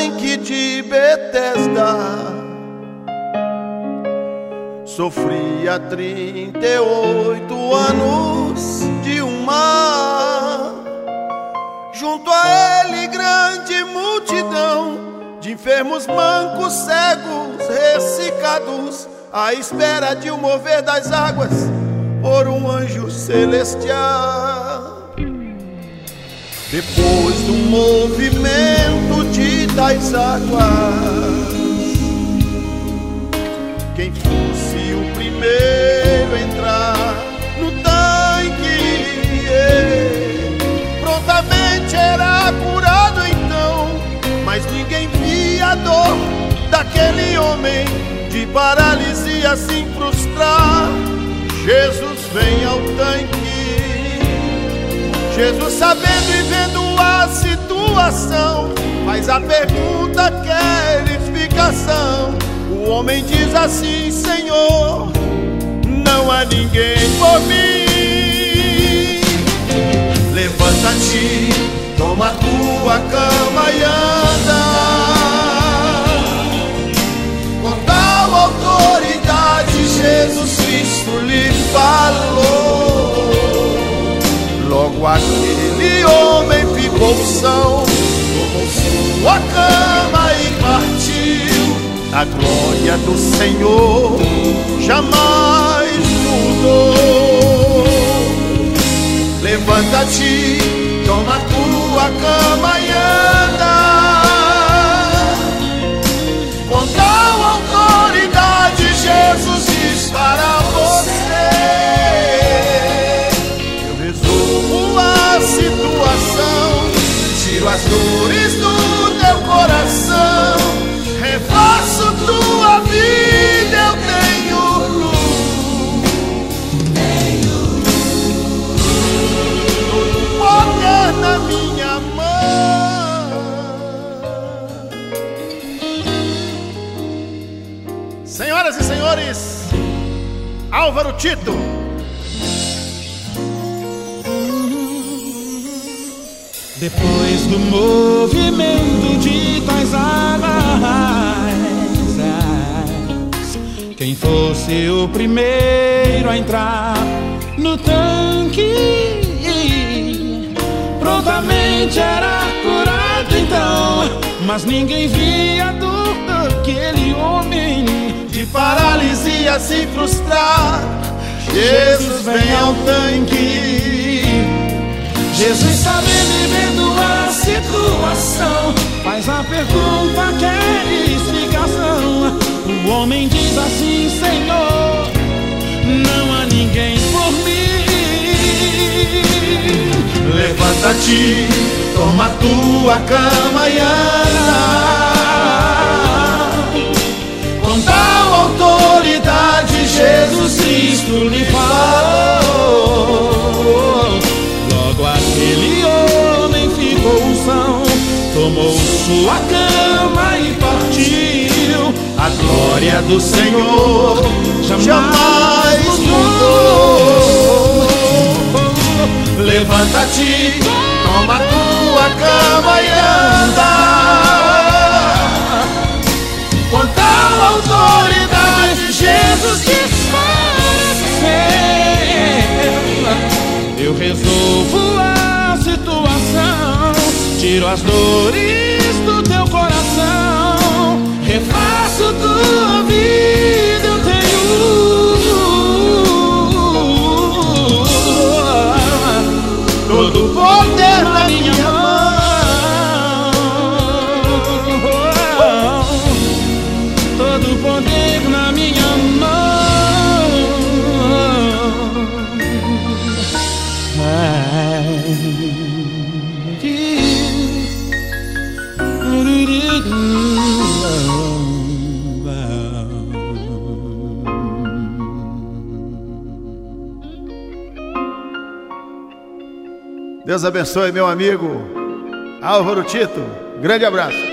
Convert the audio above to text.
tanque de Betesda. Sofria 38 anos de um mar. Junto a ele grande multidão de enfermos, mancos, cegos, ressecados, à espera de um mover das águas por um anjo celestial. Depois do movimento de tais águas, quem fosse o primeiro a entrar no tanque, prontamente era curado então. Mas ninguém via a dor daquele homem de paralisia se frustrar. Jesus vem ao tanque. Jesus, sabendo e vendo a situação, faz a pergunta, quer explicação. O homem diz assim: Senhor, não há ninguém por mim. Levanta-te, toma tua cama e anda. Com tal autoridade Jesus Cristo lhe falou. Logo aquele homem ficou são, tomou sua cama e partiu. A glória do Senhor jamais mudou. Levanta-te, toma tua cama e anda. Com tal autoridade Jesus diz para você: eu resolvo a situação, tiro as dores do teu coração, refaço tua vida, eu tenho luz, todo poder na minha mão. Senhoras e senhores, Álvaro Tito. Depois do movimento de tais águas, quem fosse o primeiro a entrar no tanque, prontamente era curado então. Mas ninguém via a dor daquele homem de paralisia se frustrar. Jesus vem ao tanque. Jesus, sabendo e vendo a situação, faz a pergunta, quer explicação. O homem diz assim: Senhor, não há ninguém por mim. Levanta-te, toma tua cama e anda. Com tal autoridade Jesus Cristo lhe falou. Aquele homem ficou são, tomou sua cama e partiu. A glória do Senhor jamais mudou. Levanta-te, toma tua cama e anda. Com tal autoridade Jesus diz eu resolvo a situação, tiro as dores do teu coração, refaço tua vida, eu tenho todo o poder na minha mão. Todo o poder na minha mão. Deus abençoe, meu amigo Álvaro Tito. Grande abraço.